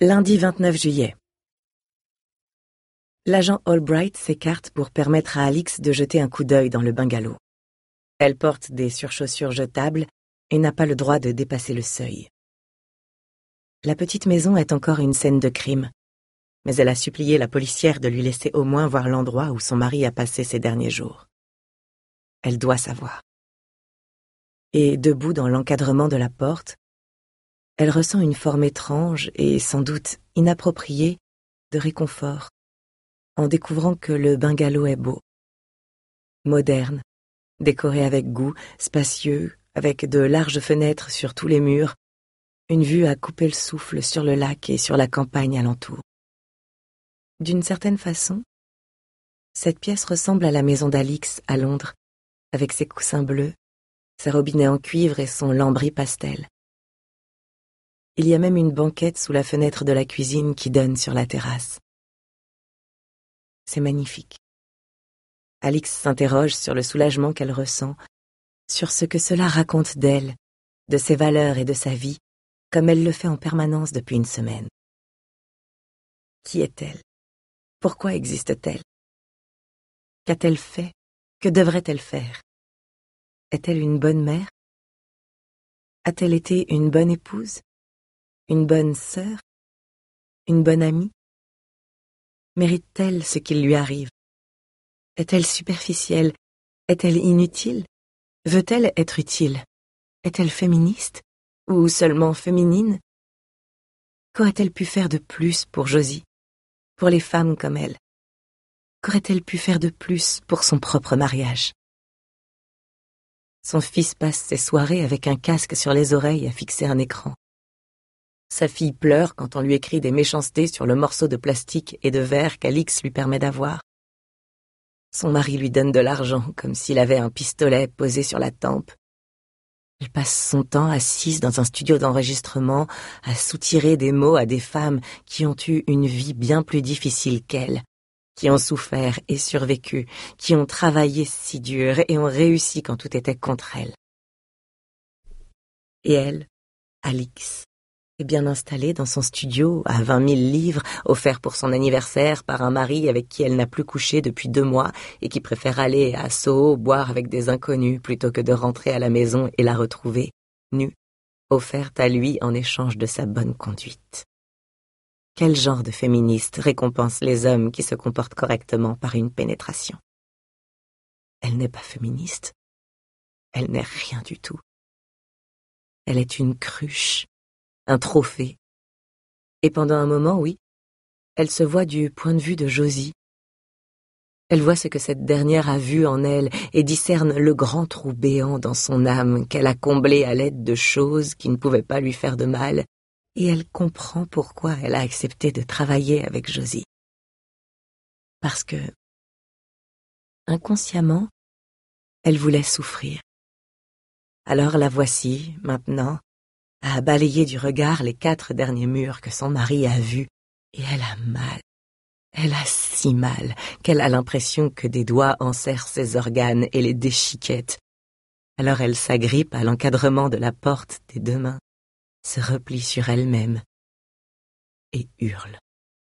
Lundi 29 juillet. L'agent Albright s'écarte pour permettre à Alix de jeter un coup d'œil dans le bungalow. Elle porte des surchaussures jetables et n'a pas le droit de dépasser le seuil. La petite maison est encore une scène de crime, mais elle a supplié la policière de lui laisser au moins voir l'endroit où son mari a passé ses derniers jours. Elle doit savoir. Et debout dans l'encadrement de la porte, elle ressent une forme étrange et sans doute inappropriée de réconfort en découvrant que le bungalow est beau. Moderne, décoré avec goût, spacieux, avec de larges fenêtres sur tous les murs, une vue à couper le souffle sur le lac et sur la campagne alentour. D'une certaine façon, cette pièce ressemble à la maison d'Alix à Londres, avec ses coussins bleus, ses robinets en cuivre et son lambris pastel. Il y a même une banquette sous la fenêtre de la cuisine qui donne sur la terrasse. C'est magnifique. Alix s'interroge sur le soulagement qu'elle ressent, sur ce que cela raconte d'elle, de ses valeurs et de sa vie, comme elle le fait en permanence depuis une semaine. Qui est-elle? Pourquoi existe-t-elle? Qu'a-t-elle fait? Que devrait-elle faire? Est-elle une bonne mère? A-t-elle été une bonne épouse? Une bonne sœur? Une bonne amie? Mérite-t-elle ce qu'il lui arrive? Est-elle superficielle? Est-elle inutile? Veut-elle être utile? Est-elle féministe? Ou seulement féminine? Qu'aurait-elle pu faire de plus pour Josie? Pour les femmes comme elle? Qu'aurait-elle pu faire de plus pour son propre mariage? Son fils passe ses soirées avec un casque sur les oreilles à fixer un écran. Sa fille pleure quand on lui écrit des méchancetés sur le morceau de plastique et de verre qu'Alix lui permet d'avoir. Son mari lui donne de l'argent comme s'il avait un pistolet posé sur la tempe. Elle passe son temps assise dans un studio d'enregistrement à soutirer des mots à des femmes qui ont eu une vie bien plus difficile qu'elle, qui ont souffert et survécu, qui ont travaillé si dur et ont réussi quand tout était contre elle. Et elle, Alix, est bien installée dans son studio à 20 000 livres, offert pour son anniversaire par un mari avec qui elle n'a plus couché depuis 2 mois et qui préfère aller à Soho boire avec des inconnus plutôt que de rentrer à la maison et la retrouver, nue, offerte à lui en échange de sa bonne conduite. Quel genre de féministe récompense les hommes qui se comportent correctement par une pénétration? Elle n'est pas féministe. Elle n'est rien du tout. Elle est une cruche, un trophée. Et pendant un moment, oui, elle se voit du point de vue de Josie. Elle voit ce que cette dernière a vu en elle et discerne le grand trou béant dans son âme qu'elle a comblé à l'aide de choses qui ne pouvaient pas lui faire de mal, et elle comprend pourquoi elle a accepté de travailler avec Josie. Parce que, inconsciemment, elle voulait souffrir. Alors la voici, maintenant, à balayer du regard les 4 derniers murs que son mari a vus, et elle a mal. Elle a si mal qu'elle a l'impression que des doigts enserrent ses organes et les déchiquettent. Alors elle s'agrippe à l'encadrement de la porte des 2 mains, se replie sur elle-même et hurle.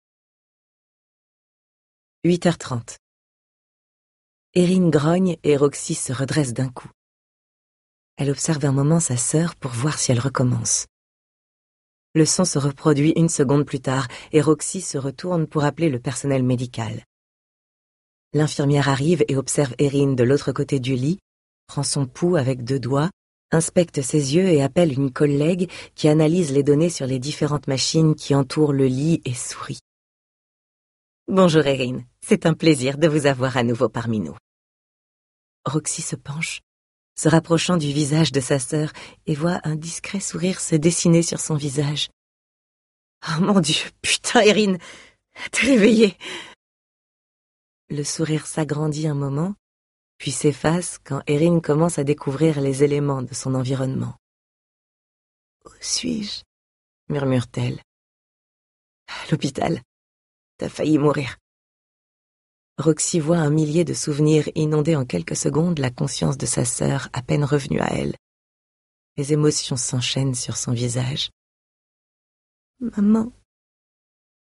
8h30. Erin grogne et Roxy se redresse d'un coup. Elle observe un moment sa sœur pour voir si elle recommence. Le son se reproduit 1 seconde plus tard et Roxy se retourne pour appeler le personnel médical. L'infirmière arrive et observe Erin de l'autre côté du lit, prend son pouls avec 2 doigts, inspecte ses yeux et appelle une collègue qui analyse les données sur les différentes machines qui entourent le lit et sourit. « Bonjour Erin, c'est un plaisir de vous avoir à nouveau parmi nous. » Roxy se penche, se rapprochant du visage de sa sœur, et voit un discret sourire se dessiner sur son visage. « Oh mon Dieu, putain, Erin, t'es réveillée !» Le sourire s'agrandit un moment, puis s'efface quand Erin commence à découvrir les éléments de son environnement. « Où suis-je ?» murmure-t-elle. « À l'hôpital. T'as failli mourir. » Roxy voit un millier de souvenirs inonder en quelques secondes la conscience de sa sœur à peine revenue à elle. Les émotions s'enchaînent sur son visage. « Maman,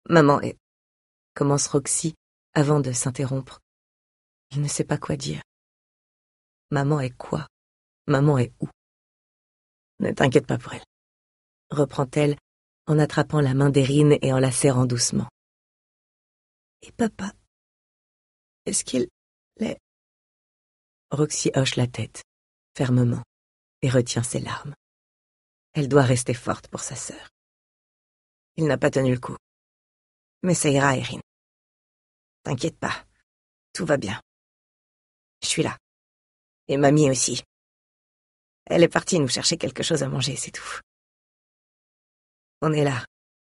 Maman est... commence Roxy avant de s'interrompre. Il ne sait pas quoi dire. Maman est quoi? Maman est où? Ne t'inquiète pas pour elle, reprend-elle en attrapant la main d'Erin et en la serrant doucement. Et papa, est-ce qu'il est... Roxy hoche la tête, fermement, et retient ses larmes. Elle doit rester forte pour sa sœur. Il n'a pas tenu le coup. Mais ça ira, Erin. T'inquiète pas, tout va bien. Je suis là. Et mamie aussi. Elle est partie nous chercher quelque chose à manger, c'est tout. On est là.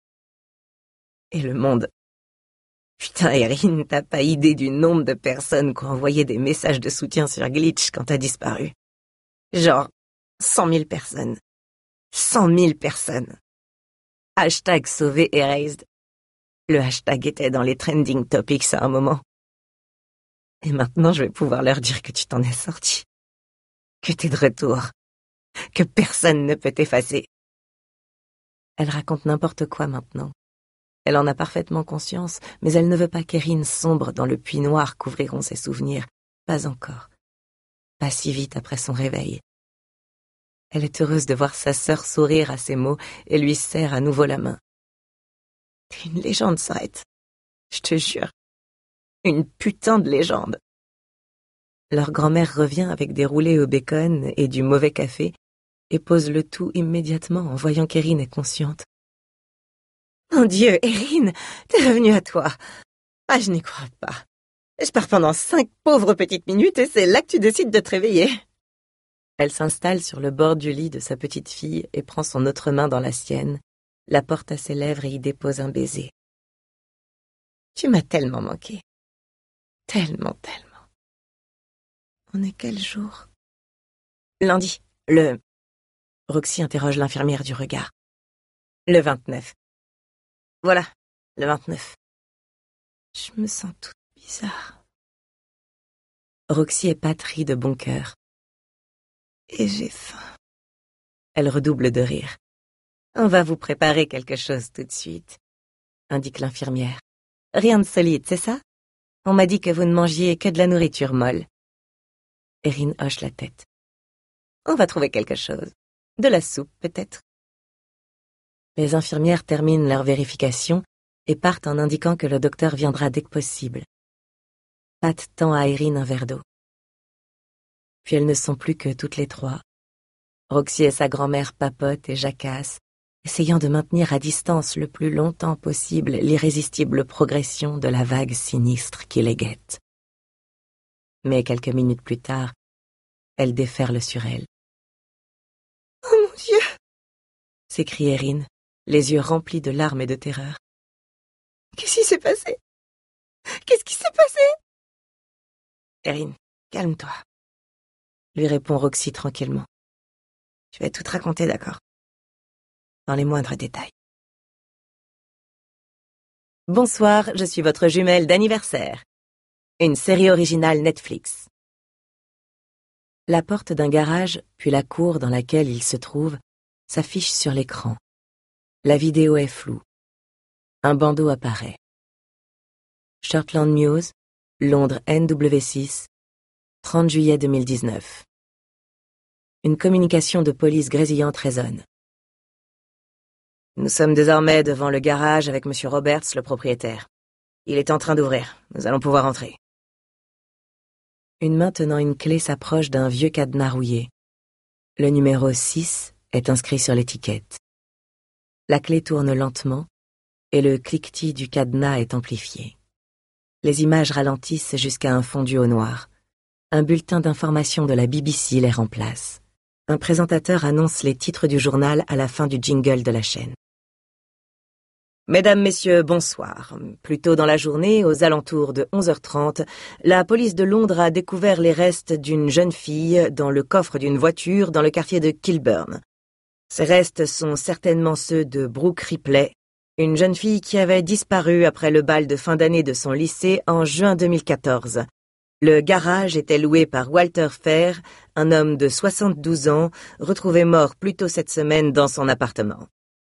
Et le monde... Putain, Erin, t'as pas idée du nombre de personnes qui ont envoyé des messages de soutien sur Glitch quand t'as disparu. Genre, 100 000 personnes. 100 000 personnes. Hashtag sauvé Erased. Le hashtag était dans les trending topics à un moment. Et maintenant, je vais pouvoir leur dire que tu t'en es sorti. Que t'es de retour. Que personne ne peut t'effacer. Elle raconte n'importe quoi maintenant. Elle en a parfaitement conscience, mais elle ne veut pas qu'Erin sombre dans le puits noir qu'ouvriront ses souvenirs. Pas encore. Pas si vite après son réveil. Elle est heureuse de voir sa sœur sourire à ces mots et lui serre à nouveau la main. T'es une légende, Side. Je te jure. Une putain de légende. Leur grand-mère revient avec des roulés au bacon et du mauvais café et pose le tout immédiatement en voyant qu'Erin est consciente. Mon Dieu, Erin, t'es revenue à toi. Ah, je n'y crois pas. Je pars pendant 5 pauvres petites minutes et c'est là que tu décides de te réveiller. Elle s'installe sur le bord du lit de sa petite fille et prend son autre main dans la sienne, la porte à ses lèvres et y dépose un baiser. Tu m'as tellement manqué. Tellement, tellement. On est quel jour? Lundi, le... Roxy interroge l'infirmière du regard. Le 29. Voilà, le 29. Je me sens toute bizarre. Roxy est patrie de bon cœur. Et j'ai faim. Elle redouble de rire. On va vous préparer quelque chose tout de suite, indique l'infirmière. Rien de solide, c'est ça? On m'a dit que vous ne mangiez que de la nourriture molle. Erin hoche la tête. On va trouver quelque chose. De la soupe, peut-être. Les infirmières terminent leur vérification et partent en indiquant que le docteur viendra dès que possible. Pat tend à Erin un verre d'eau. Puis elles ne sont plus que toutes les trois. Roxy et sa grand-mère papotent et jacassent, essayant de maintenir à distance le plus longtemps possible l'irrésistible progression de la vague sinistre qui les guette. Mais quelques minutes plus tard, elle déferle sur elle. « Oh mon Dieu !» s'écrie Erin, les yeux remplis de larmes et de terreur. « Qu'est-ce qui s'est passé? Qu'est-ce qui s'est passé ?» Erin, calme-toi, lui répond Roxy tranquillement. Je vais tout te raconter, d'accord? Dans les moindres détails. Bonsoir, je suis votre jumelle d'anniversaire. Une série originale Netflix. La porte d'un garage, puis la cour dans laquelle il se trouve, s'affiche sur l'écran. La vidéo est floue. Un bandeau apparaît. Shortland News, Londres NW6, 30 juillet 2019. Une communication de police grésillante résonne. Nous sommes désormais devant le garage avec Monsieur Roberts, le propriétaire. Il est en train d'ouvrir. Nous allons pouvoir entrer. Une main tenant une clé s'approche d'un vieux cadenas rouillé. Le numéro 6 est inscrit sur l'étiquette. La clé tourne lentement et le cliquetis du cadenas est amplifié. Les images ralentissent jusqu'à un fondu au noir. Un bulletin d'information de la BBC les remplace. Un présentateur annonce les titres du journal à la fin du jingle de la chaîne. Mesdames, Messieurs, bonsoir. Plus tôt dans la journée, aux alentours de 11h30, la police de Londres a découvert les restes d'une jeune fille dans le coffre d'une voiture dans le quartier de Kilburn. Ces restes sont certainement ceux de Brooke Ripley, une jeune fille qui avait disparu après le bal de fin d'année de son lycée en juin 2014. Le garage était loué par Walter Fair, un homme de 72 ans, retrouvé mort plus tôt cette semaine dans son appartement.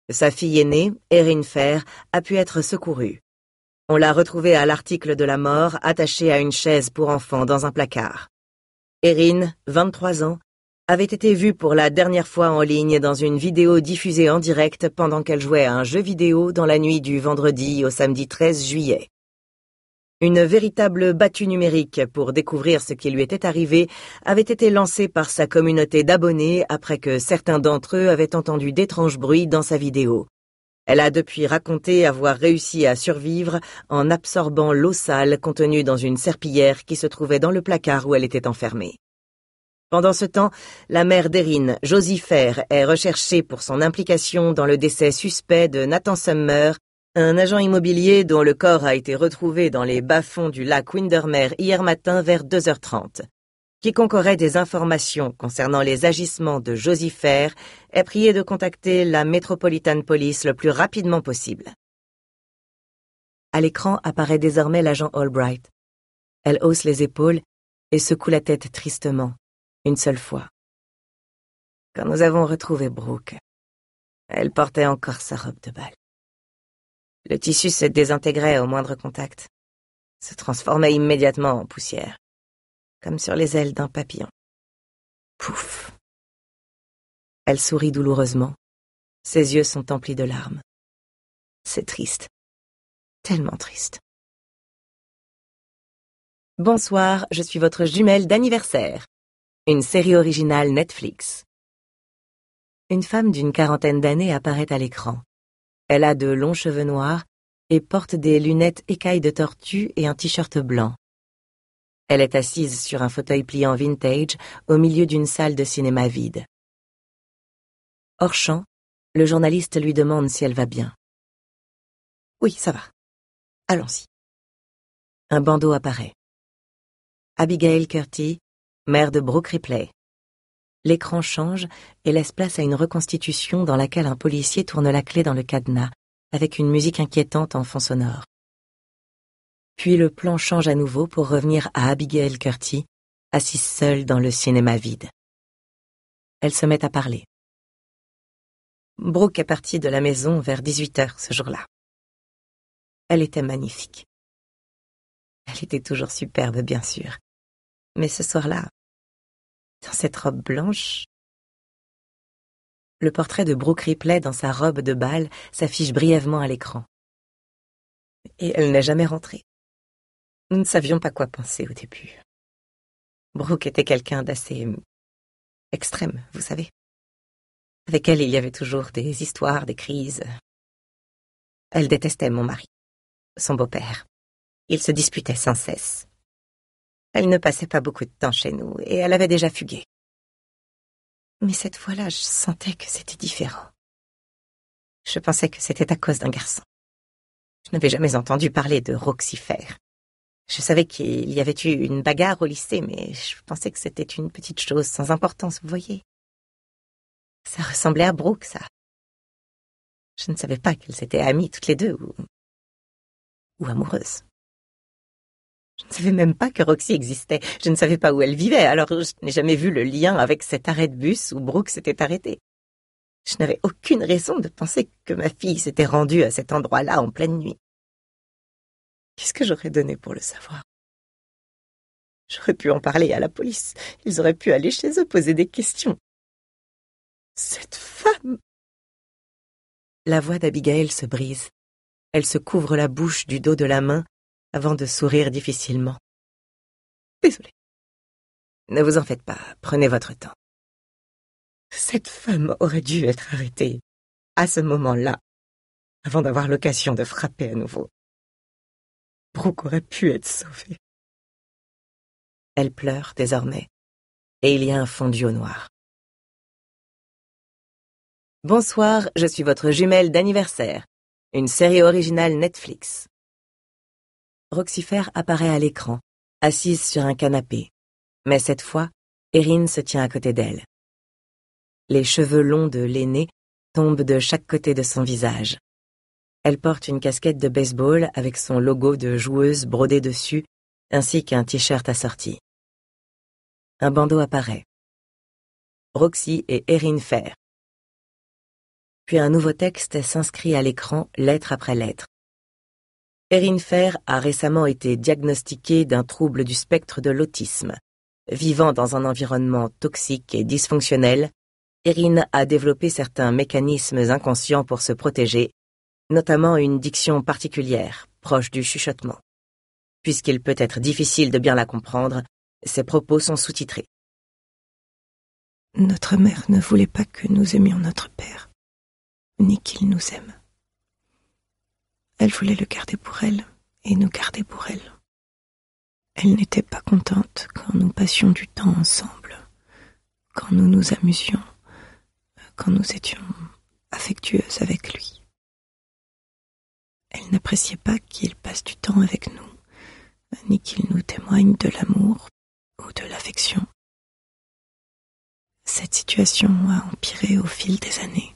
Sa fille aînée, Erin Fair, a pu être secourue. On l'a retrouvée à l'article de la mort, attachée à une chaise pour enfants dans un placard. Erin, 23 ans, avait été vue pour la dernière fois en ligne dans une vidéo diffusée en direct pendant qu'elle jouait à un jeu vidéo dans la nuit du vendredi au samedi 13 juillet. Une véritable battue numérique pour découvrir ce qui lui était arrivé avait été lancée par sa communauté d'abonnés après que certains d'entre eux avaient entendu d'étranges bruits dans sa vidéo. Elle a depuis raconté avoir réussi à survivre en absorbant l'eau sale contenue dans une serpillière qui se trouvait dans le placard où elle était enfermée. Pendant ce temps, la mère d'Erin, Josie Fair, est recherchée pour son implication dans le décès suspect de Nathan Summer, un agent immobilier dont le corps a été retrouvé dans les bas-fonds du lac Windermere hier matin vers 2h30. Quiconque aurait des informations concernant les agissements de Josie Fair est prié de contacter la Metropolitan Police le plus rapidement possible. À l'écran apparaît désormais l'agent Albright. Elle hausse les épaules et secoue la tête tristement, une seule fois. Quand nous avons retrouvé Brooke, elle portait encore sa robe de bal. Le tissu se désintégrait au moindre contact, se transformait immédiatement en poussière, comme sur les ailes d'un papillon. Pouf! Elle sourit douloureusement. Ses yeux sont emplis de larmes. C'est triste. Tellement triste. Bonsoir, je suis votre jumelle d'anniversaire. Une série originale Netflix. Une femme d'une quarantaine d'années apparaît à l'écran. Elle a de longs cheveux noirs et porte des lunettes écailles de tortue et un t-shirt blanc. Elle est assise sur un fauteuil pliant vintage au milieu d'une salle de cinéma vide. Hors champ, le journaliste lui demande si elle va bien. Oui, ça va. Allons-y. Un bandeau apparaît. Abigail Curti, mère de Brooke Ripley. L'écran change et laisse place à une reconstitution dans laquelle un policier tourne la clé dans le cadenas, avec une musique inquiétante en fond sonore. Puis le plan change à nouveau pour revenir à Abigail Curti, assise seule dans le cinéma vide. Elle se met à parler. Brooke est partie de la maison vers 18h ce jour-là. Elle était magnifique. Elle était toujours superbe, bien sûr. Mais ce soir-là, dans cette robe blanche... Le portrait de Brooke Ripley dans sa robe de bal s'affiche brièvement à l'écran. Et elle n'est jamais rentrée. Nous ne savions pas quoi penser au début. Brooke était quelqu'un d'assez... extrême, vous savez. Avec elle, il y avait toujours des histoires, des crises. Elle détestait mon mari, son beau-père. Ils se disputaient sans cesse. Elle ne passait pas beaucoup de temps chez nous et elle avait déjà fugué. Mais cette fois-là, je sentais que c'était différent. Je pensais que c'était à cause d'un garçon. Je n'avais jamais entendu parler de Roxy Fair. Je savais qu'il y avait eu une bagarre au lycée, mais je pensais que c'était une petite chose sans importance, vous voyez. Ça ressemblait à Brooke, ça. Je ne savais pas qu'elles étaient amies toutes les deux, ou amoureuses. Je ne savais même pas que Roxy existait. Je ne savais pas où elle vivait, alors je n'ai jamais vu le lien avec cet arrêt de bus où Brooke s'était arrêtée. Je n'avais aucune raison de penser que ma fille s'était rendue à cet endroit-là en pleine nuit. Qu'est-ce que j'aurais donné pour le savoir? J'aurais pu en parler à la police. Ils auraient pu aller chez eux poser des questions. Cette femme... La voix d'Abigail se brise. Elle se couvre la bouche du dos de la main avant de sourire difficilement. Désolée. Ne vous en faites pas, prenez votre temps. Cette femme aurait dû être arrêtée à ce moment-là, avant d'avoir l'occasion de frapper à nouveau. Brooke aurait pu être sauvée. Elle pleure désormais, et il y a un fondu au noir. Bonsoir, je suis votre jumelle d'anniversaire. Une série originale Netflix. Roxy Fair apparaît à l'écran, assise sur un canapé. Mais cette fois, Erin se tient à côté d'elle. Les cheveux longs de l'aînée tombent de chaque côté de son visage. Elle porte une casquette de baseball avec son logo de joueuse brodé dessus, ainsi qu'un t-shirt assorti. Un bandeau apparaît. Roxy et Erin Fair. puis un nouveau texte s'inscrit à l'écran, lettre après lettre. Erin Fair a récemment été diagnostiquée d'un trouble du spectre de l'autisme. Vivant dans un environnement toxique et dysfonctionnel, Erin a développé certains mécanismes inconscients pour se protéger, notamment une diction particulière, proche du chuchotement. Puisqu'il peut être difficile de bien la comprendre, ses propos sont sous-titrés. Notre mère ne voulait pas que nous aimions notre père, ni qu'il nous aime. Elle voulait le garder pour elle et nous garder pour elle. Elle n'était pas contente quand nous passions du temps ensemble, quand nous nous amusions, quand nous étions affectueuses avec lui. Elle n'appréciait pas qu'il passe du temps avec nous, ni qu'il nous témoigne de l'amour ou de l'affection. Cette situation a empiré au fil des années.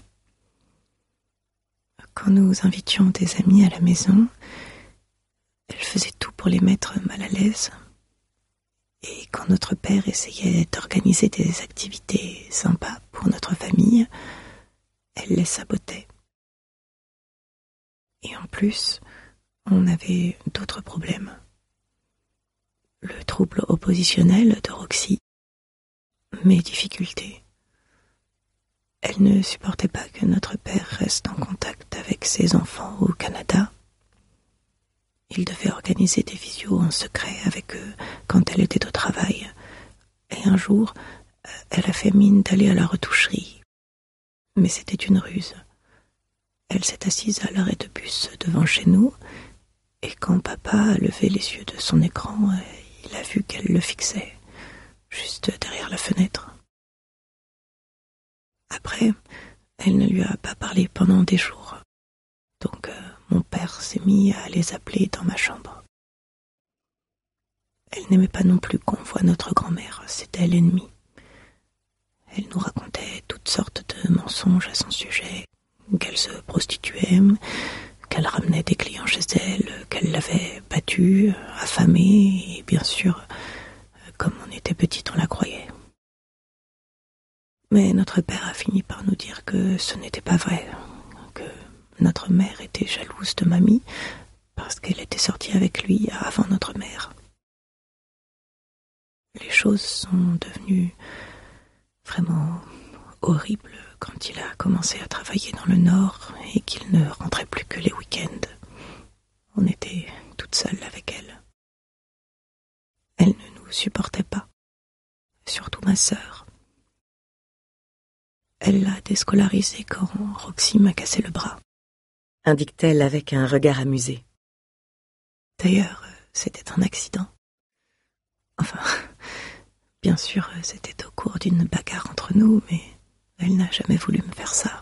Quand nous invitions des amis à la maison, elle faisait tout pour les mettre mal à l'aise. Et quand notre père essayait d'organiser des activités sympas pour notre famille, elle les sabotait. Et en plus, on avait d'autres problèmes. Le trouble oppositionnel de Roxy, mes difficultés. Elle ne supportait pas que notre père reste en contact avec ses enfants au Canada. Il devait organiser des visios en secret avec eux quand elle était au travail. Et un jour, elle a fait mine d'aller à la retoucherie. Mais c'était une ruse. Elle s'est assise à l'arrêt de bus devant chez nous, et quand papa a levé les yeux de son écran, il a vu qu'elle le fixait, juste derrière la fenêtre. Après, elle ne lui a pas parlé pendant des jours. Donc, mon père s'est mis à les appeler dans ma chambre. Elle n'aimait pas non plus qu'on voie notre grand-mère, c'était l'ennemi. Elle nous racontait toutes sortes de mensonges à son sujet, qu'elle se prostituait, qu'elle ramenait des clients chez elle, qu'elle l'avait battue, affamée, et bien sûr, comme on était petite, on la croyait. Mais notre père a fini par nous dire que ce n'était pas vrai, que notre mère était jalouse de mamie parce qu'elle était sortie avec lui avant notre mère. Les choses sont devenues vraiment horribles quand il a commencé à travailler dans le Nord et qu'il ne rentrait plus que les week-ends. On était toutes seules avec elle. Elle ne nous supportait pas, surtout ma sœur. Elle l'a déscolarisée quand Roxy m'a cassé le bras, indique-t-elle avec un regard amusé. D'ailleurs, c'était un accident. Enfin, bien sûr, c'était au cours d'une bagarre entre nous, mais elle n'a jamais voulu me faire ça.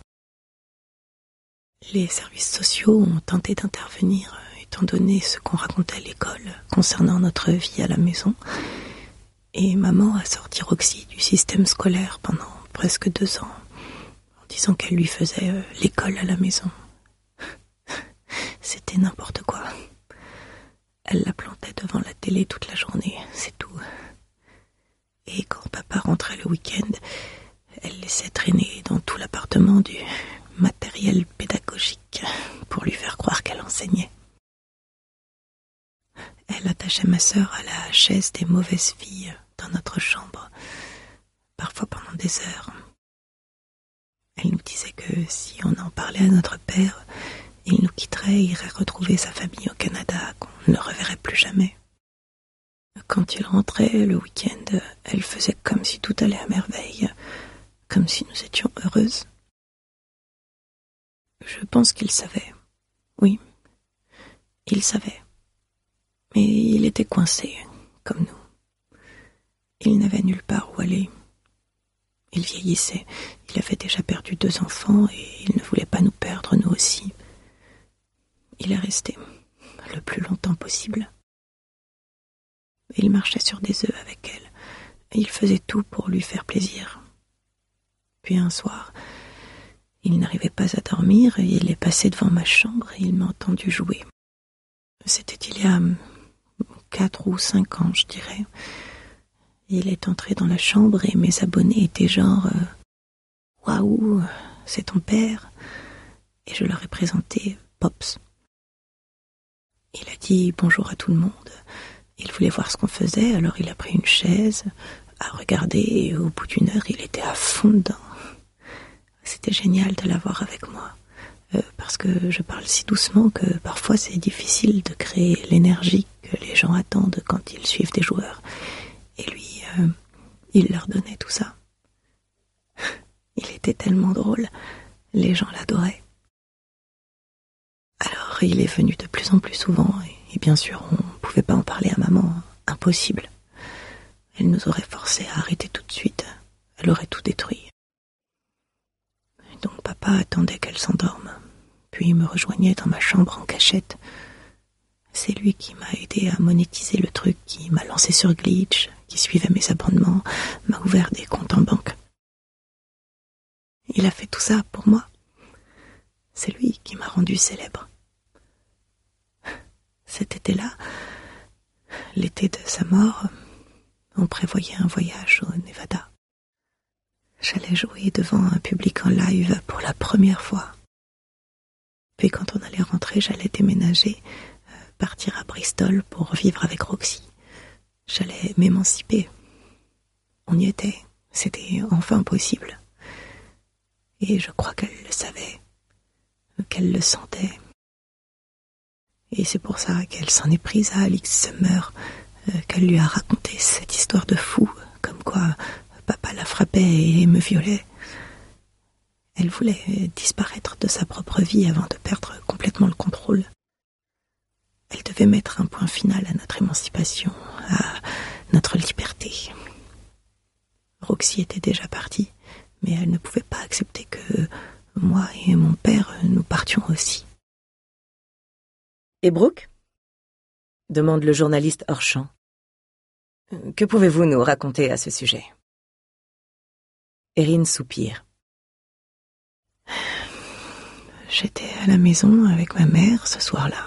Les services sociaux ont tenté d'intervenir, étant donné ce qu'on racontait à l'école concernant notre vie à la maison, et maman a sorti Roxy du système scolaire pendant presque 2 ans, en disant qu'elle lui faisait l'école à la maison. C'était n'importe quoi. Elle la plantait devant la télé toute la journée, c'est tout. Et quand papa rentrait le week-end, elle laissait traîner dans tout l'appartement du matériel pédagogique pour lui faire croire qu'elle enseignait. Elle attachait ma sœur à la chaise des mauvaises filles dans notre chambre, parfois pendant des heures. Elle nous disait que si on en parlait à notre père, il nous quitterait et irait retrouver sa famille au Canada, qu'on ne reverrait plus jamais. Quand il rentrait le week-end, elle faisait comme si tout allait à merveille, comme si nous étions heureuses. Je pense qu'il savait. Oui, il savait. Mais il était coincé, comme nous. Il n'avait nulle part où aller. Il vieillissait. Il avait déjà perdu 2 enfants et il ne voulait pas nous perdre, nous aussi. Il est resté le plus longtemps possible. Il marchait sur des œufs avec elle, et il faisait tout pour lui faire plaisir. Puis un soir, il n'arrivait pas à dormir, et il est passé devant ma chambre et il m'a entendu jouer. C'était il y a 4 ou 5 ans, je dirais. Il est entré dans la chambre et mes abonnés étaient genre « Waouh, c'est ton père. Et je leur ai présenté Pops. Il a dit bonjour à tout le monde. Il voulait voir ce qu'on faisait, alors il a pris une chaise à regarder et au bout d'une heure, il était à fond dedans. C'était génial de l'avoir avec moi, parce que je parle si doucement que parfois c'est difficile de créer l'énergie que les gens attendent quand ils suivent des joueurs. Et lui, il leur donnait tout ça. Il était tellement drôle, les gens l'adoraient. Alors il est venu de plus en plus souvent, et bien sûr on ne pouvait pas en parler à maman, impossible. Elle nous aurait forcés à arrêter tout de suite, elle aurait tout détruit. Et donc papa attendait qu'elle s'endorme, puis il me rejoignait dans ma chambre en cachette. C'est lui qui m'a aidé à monétiser le truc, qui m'a lancé sur Glitch, qui suivait mes abonnements, m'a ouvert des comptes en banque. Il a fait tout ça pour moi. C'est lui qui m'a rendu célèbre. Cet été-là, l'été de sa mort, on prévoyait un voyage au Nevada. J'allais jouer devant un public en live pour la première fois. Puis quand on allait rentrer, j'allais déménager, partir à Bristol pour vivre avec Roxy. J'allais m'émanciper. On y était. C'était enfin possible. Et je crois qu'elle le savait, qu'elle le sentait. Et c'est pour ça qu'elle s'en est prise à Alix Summer, qu'elle lui a raconté cette histoire de fou, comme quoi papa la frappait et me violait. Elle voulait disparaître de sa propre vie avant de perdre complètement le contrôle. Elle devait mettre un point final à notre émancipation, à notre liberté. Roxy était déjà partie, mais elle ne pouvait pas accepter que moi et mon père, nous partions aussi. Et Brooke ? Demande le journaliste hors champ. Que pouvez-vous nous raconter à ce sujet ? Erin soupire. J'étais à la maison avec ma mère ce soir-là.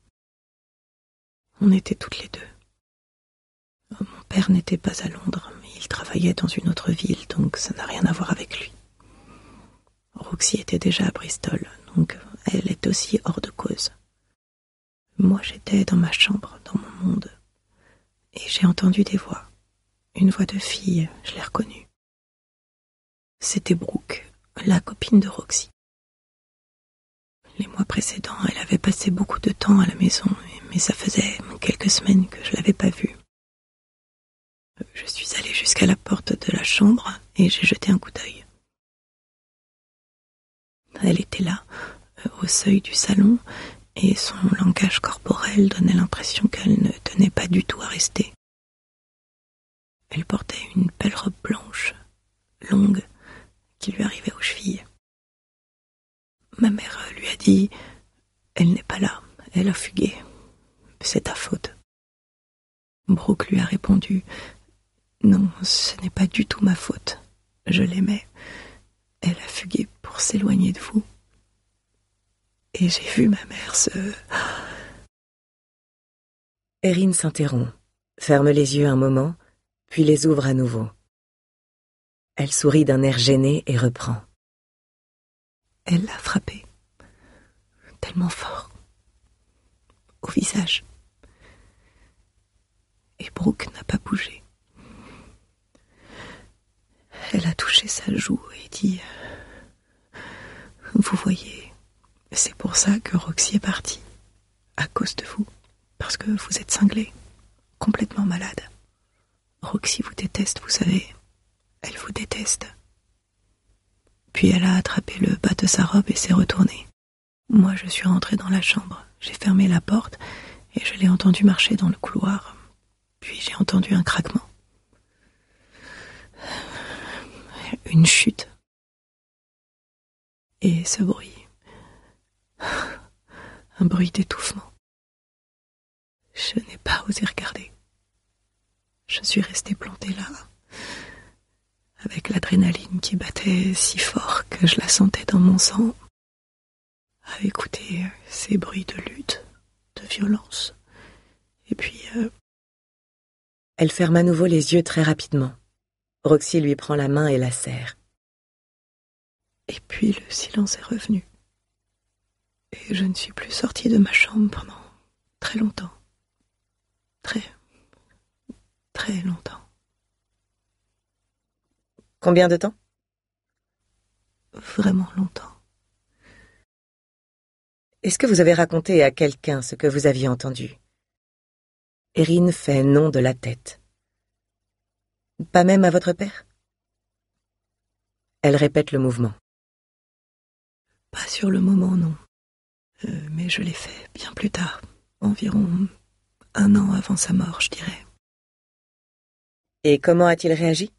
On était toutes les deux. Mon père n'était pas à Londres, mais il travaillait dans une autre ville, donc ça n'a rien à voir avec lui. Roxy était déjà à Bristol, donc elle est aussi hors de cause. Moi, j'étais dans ma chambre, dans mon monde, et j'ai entendu des voix. Une voix de fille, je l'ai reconnue. C'était Brooke, la copine de Roxy. Les mois précédents, elle avait passé beaucoup de temps à la maison, mais ça faisait quelques semaines que je l'avais pas vue. Je suis allée jusqu'à la porte de la chambre et j'ai jeté un coup d'œil. Elle était là, au seuil du salon, et son langage corporel donnait l'impression qu'elle ne tenait pas du tout à rester. Elle portait une belle robe blanche, longue, qui lui arrivait aux chevilles. Ma mère lui a dit « Elle n'est pas là, elle a fugué. C'est ta faute. » Brooke lui a répondu « Non, ce n'est pas du tout ma faute. Je l'aimais. Elle a fugué pour s'éloigner de vous. » Et j'ai vu ma mère se... Erin s'interrompt, ferme les yeux un moment, puis les ouvre à nouveau. Elle sourit d'un air gêné et reprend. Elle l'a frappé. Tellement fort. Au visage. Et Brooke n'a pas bougé. Elle a touché sa joue et dit « Vous voyez, c'est pour ça que Roxy est partie. À cause de vous. Parce que vous êtes cinglé. Complètement malade. Roxy vous déteste, vous savez. Elle vous déteste. » Puis elle a attrapé le bas de sa robe et s'est retournée. Moi, je suis rentrée dans la chambre. J'ai fermé la porte et je l'ai entendue marcher dans le couloir. Puis j'ai entendu un craquement. Une chute. Et ce bruit. Un bruit d'étouffement. Je n'ai pas osé regarder. Je suis restée plantée là, avec l'adrénaline qui battait si fort que je la sentais dans mon sang, à écouter ces bruits de lutte, de violence. Et puis... Elle ferme à nouveau les yeux très rapidement. Roxy lui prend la main et la serre. Et puis le silence est revenu. Et je ne suis plus sortie de ma chambre pendant très longtemps. Très, très longtemps. Combien de temps? Vraiment longtemps. Est-ce que vous avez raconté à quelqu'un ce que vous aviez entendu? Erin fait non de la tête. Pas même à votre père? Elle répète le mouvement. Pas sur le moment, non. Mais je l'ai fait bien plus tard. Environ 1 an avant sa mort, je dirais. Et comment a-t-il réagi?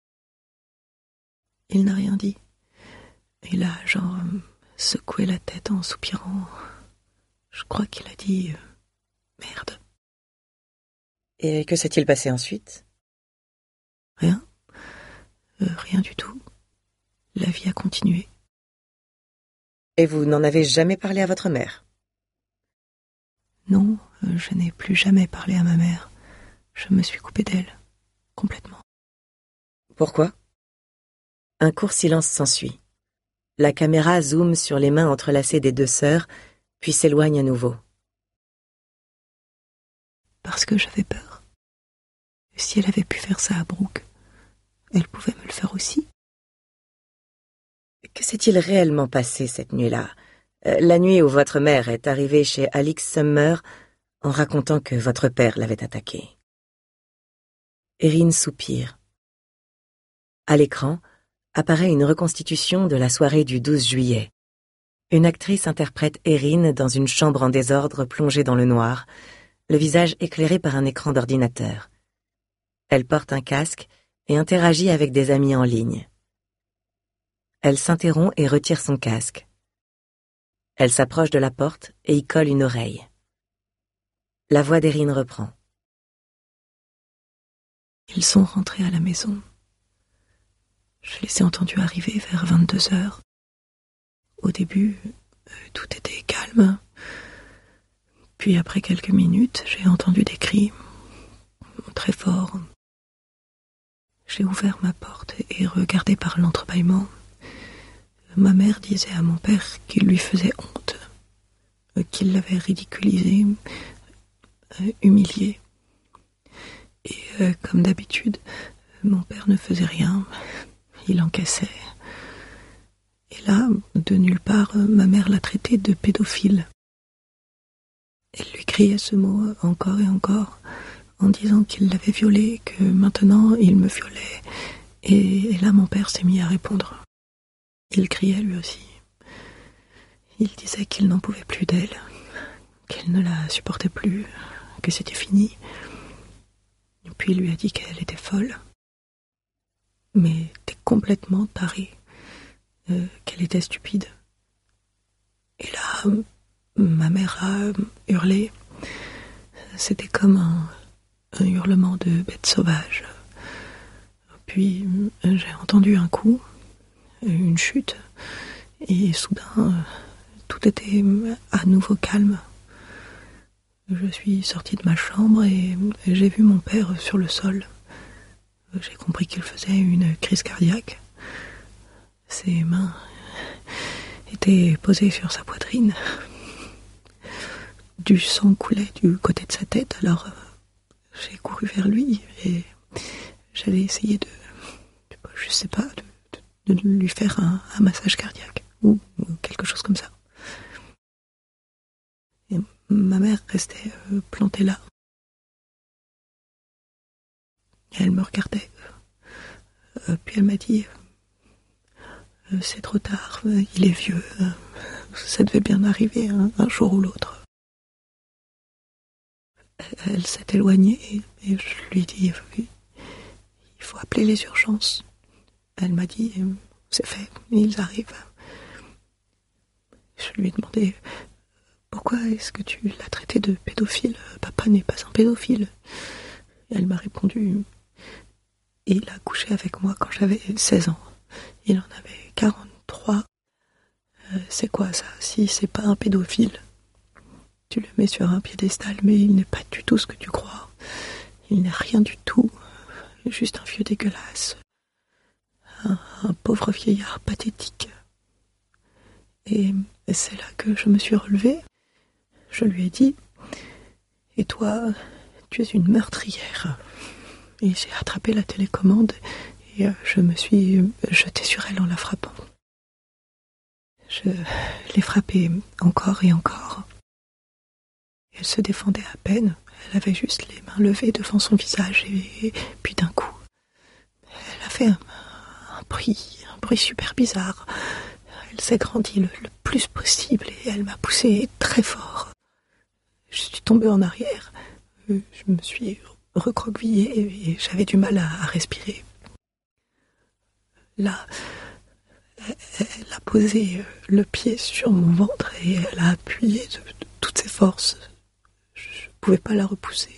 Il n'a rien dit. Il a, secoué la tête en soupirant. Je crois qu'il a dit merde. Et que s'est-il passé ensuite? Rien. Rien du tout. La vie a continué. Et vous n'en avez jamais parlé à votre mère? Non, je n'ai plus jamais parlé à ma mère. Je me suis coupée d'elle. Complètement. Pourquoi? Un court silence s'ensuit. La caméra zoome sur les mains entrelacées des deux sœurs, puis s'éloigne à nouveau. Parce que j'avais peur. Si elle avait pu faire ça à Brooke, elle pouvait me le faire aussi. Que s'est-il réellement passé cette nuit-là? La nuit où votre mère est arrivée chez Alix Summer en racontant que votre père l'avait attaquée. Erin soupire. À l'écran apparaît une reconstitution de la soirée du 12 juillet. Une actrice interprète Erin dans une chambre en désordre plongée dans le noir, le visage éclairé par un écran d'ordinateur. Elle porte un casque et interagit avec des amis en ligne. Elle s'interrompt et retire son casque. Elle s'approche de la porte et y colle une oreille. La voix d'Erin reprend. Ils sont rentrés à la maison. Je les ai entendus arriver vers 22h. Au début, tout était calme. Puis après quelques minutes, j'ai entendu des cris très forts. J'ai ouvert ma porte et regardé par l'entrebâillement. Ma mère disait à mon père qu'il lui faisait honte, qu'il l'avait ridiculisé, humilié. Et comme d'habitude, mon père ne faisait rien, il encaissait. Et là, de nulle part, ma mère l'a traité de pédophile. Elle lui criait ce mot encore et encore, en disant qu'il l'avait violée, que maintenant il me violait. Et là, mon père s'est mis à répondre. Il criait lui aussi. Il disait qu'il n'en pouvait plus d'elle, qu'elle ne la supportait plus, que c'était fini. Et puis il lui a dit qu'elle était folle. Mais t'es complètement tarée, qu'elle était stupide. Et là, ma mère a hurlé. C'était comme un hurlement de bête sauvage. Puis j'ai entendu un coup, une chute, et soudain, tout était à nouveau calme. Je suis sortie de ma chambre et j'ai vu mon père sur le sol. J'ai compris qu'il faisait une crise cardiaque. Ses mains étaient posées sur sa poitrine. Du sang coulait du côté de sa tête, alors j'ai couru vers lui et j'allais essayer de lui faire un massage cardiaque ou quelque chose comme ça. Et ma mère restait plantée là. Et elle me regardait. Puis elle m'a dit c'est trop tard, il est vieux, ça devait bien arriver un jour ou l'autre. Elle s'est éloignée et je lui ai dit il faut appeler les urgences. Elle m'a dit c'est fait, ils arrivent. Je lui ai demandé pourquoi est-ce que tu l'as traité de pédophile? Papa n'est pas un pédophile. Et elle m'a répondu il a couché avec moi quand j'avais 16 ans. Il en avait 43. C'est quoi ça? Si c'est pas un pédophile, tu le mets sur un piédestal, mais il n'est pas du tout ce que tu crois. Il n'est rien du tout. Juste un vieux dégueulasse. Un pauvre vieillard pathétique. Et c'est là que je me suis relevée. Je lui ai dit « Et toi, tu es une meurtrière ». Et j'ai attrapé la télécommande et je me suis jetée sur elle en la frappant. Je l'ai frappée encore et encore. Elle se défendait à peine. Elle avait juste les mains levées devant son visage et puis d'un coup, elle a fait un bruit super bizarre. Elle s'est grandie le plus possible et elle m'a poussé très fort. Je suis tombée en arrière. Je me suis recroquevillée et j'avais du mal à respirer. Là, elle a posé le pied sur mon ventre et elle a appuyé de toutes ses forces. Je ne pouvais pas la repousser.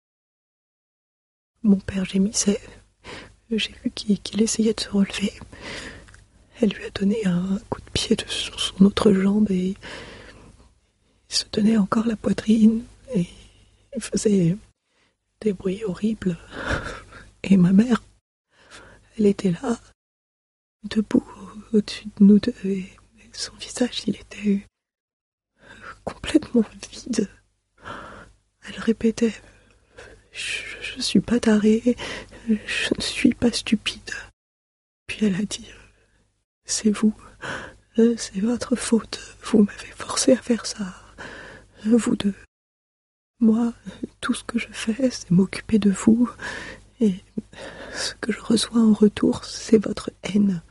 Mon père gémissait. J'ai vu qu'il essayait de se relever. Elle lui a donné un coup de pied de son autre jambe et il se tenait encore la poitrine et il faisait des bruits horribles. Et ma mère, elle était là, debout au-dessus de nous deux et son visage, il était complètement vide. Elle répétait « Je suis pas tarée, je ne suis pas stupide ». Puis elle a dit « C'est vous, c'est votre faute, vous m'avez forcé à faire ça, vous deux. Moi, tout ce que je fais, c'est m'occuper de vous, et ce que je reçois en retour, c'est votre haine.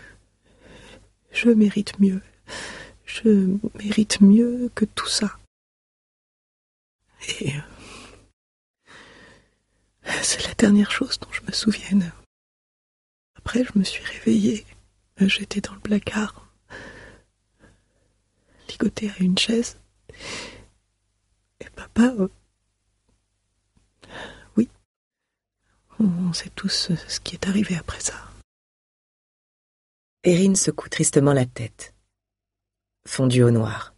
Je mérite mieux. Je mérite mieux que tout ça. » Et c'est la dernière chose dont je me souvienne. Après, je me suis réveillée. J'étais dans le placard, ligotée à une chaise. Et papa, oui, on sait tous ce qui est arrivé après ça. Perrine secoue tristement la tête, fondue au noir.